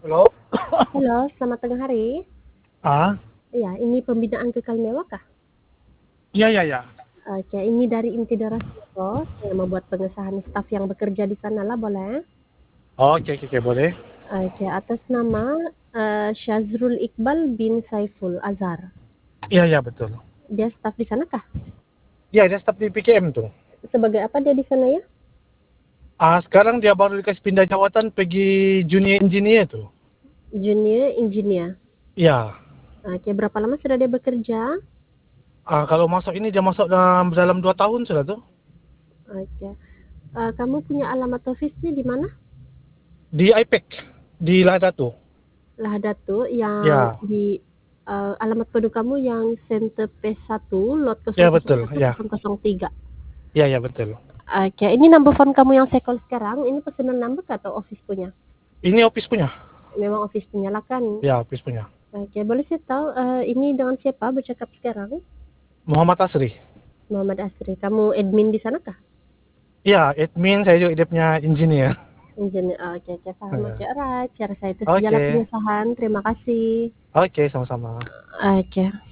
Halo? Halo, selamat tengah hari. Ah, Iya, ini pembinaan kekal mewah kah? iya, iya, iya. Oke, ini dari inti Darasito. Saya mau buat pengesahan staf yang bekerja di sana lah, boleh? Oh, oke, oke, oke, boleh. Oke, atas nama Syazrul Iqbal bin Saiful Azhar. Iya, iya, betul. Dia staf di sana kah? Iya, dia staf di PKM tuh. Sebagai apa dia di sana ya? Sekarang dia baru dikasih pindah jawatan pergi junior engineer tuh. Junior Engineer. Iya. Oke, berapa lama sudah dia bekerja? Kalau masuk ini dia masuk dalam 2 tahun sudah tuh. Oke. Kamu punya alamat office-nya di mana? Di IPEC, di Lada tuh. Lahadatu yang Ya, di alamat kode kamu yang Center P1 lot ya betul. Ya, 001003. ya, ya betul. Oke, ini number phone kamu yang saya call sekarang, ini pesanan number atau office punya? Ini office punya. Memang office punya lah kan? Ya, office punya. Oke, boleh saya tahu ini dengan siapa bercakap sekarang? Muhammad Asri. Muhammad Asri. Kamu admin di sana kah? Ya, admin saya juga dia punya engineer. Engineer. Oke, oke, paham. Oke, alright. Cara saya itu segala Oke, pengesahan. Terima kasih. oke, sama-sama. Oke.